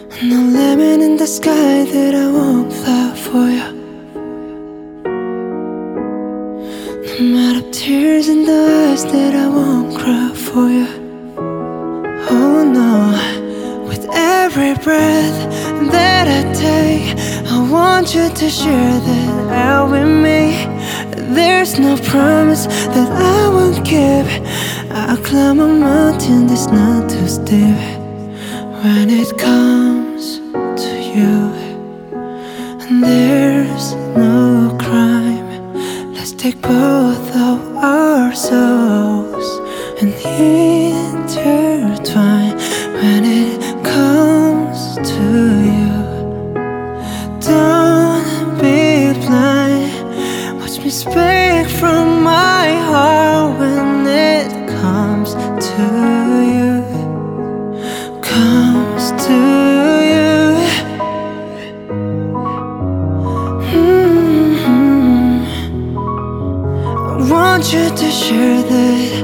No lemon in the sky that I won't fly for you. No matter tears in the eyes that I won't cry for you. Oh no, with every breath that I take, I want you to share that out with me. There's no promise that I won't keep. I'll climb a mountain that's not too steep. When it comes to you, and there's no crime, let's take both of our souls and intertwine. When it comes to you, don't be blind. Watch me speak from my heart. When it comes to you, comes to you. I want you to share that.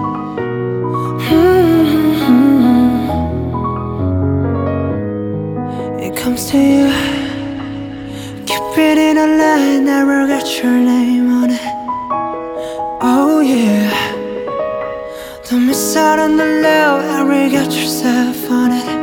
It comes to you. Keep it in a line, never got your name on it. Oh yeah. Don't miss out on the love, ever got yourself on it.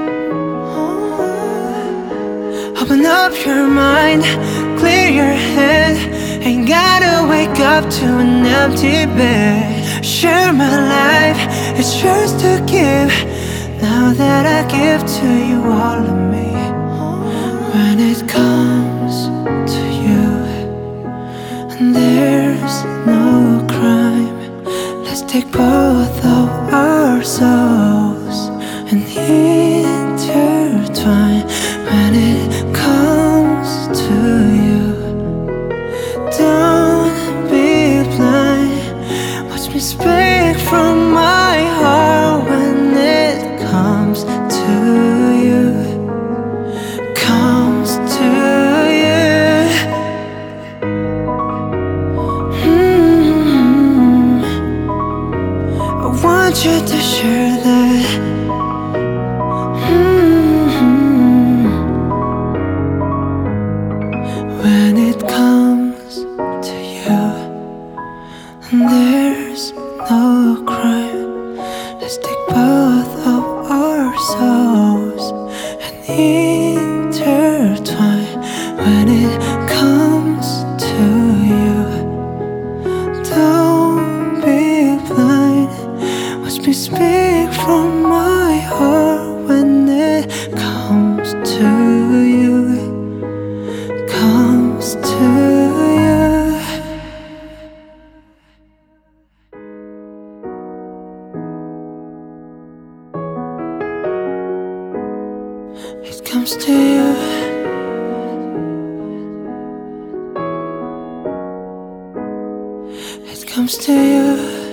Open up your mind, clear your head. Ain't gotta wake up to an empty bed. Share my life, it's yours to give. Now that I give to you all of me. When it comes to you, and there's no crime, let's take both of our souls and intertwine. When it comes to you, don't be blind. Watch me speak from my heart. When it comes to you, comes to you. I want you to share that. When it comes to you, and there's no crime, let's take both of our souls and intertwine. When it comes to you, don't be blind. Watch me speak from my heart. When it comes to you, comes to you. It comes to you. It comes to you.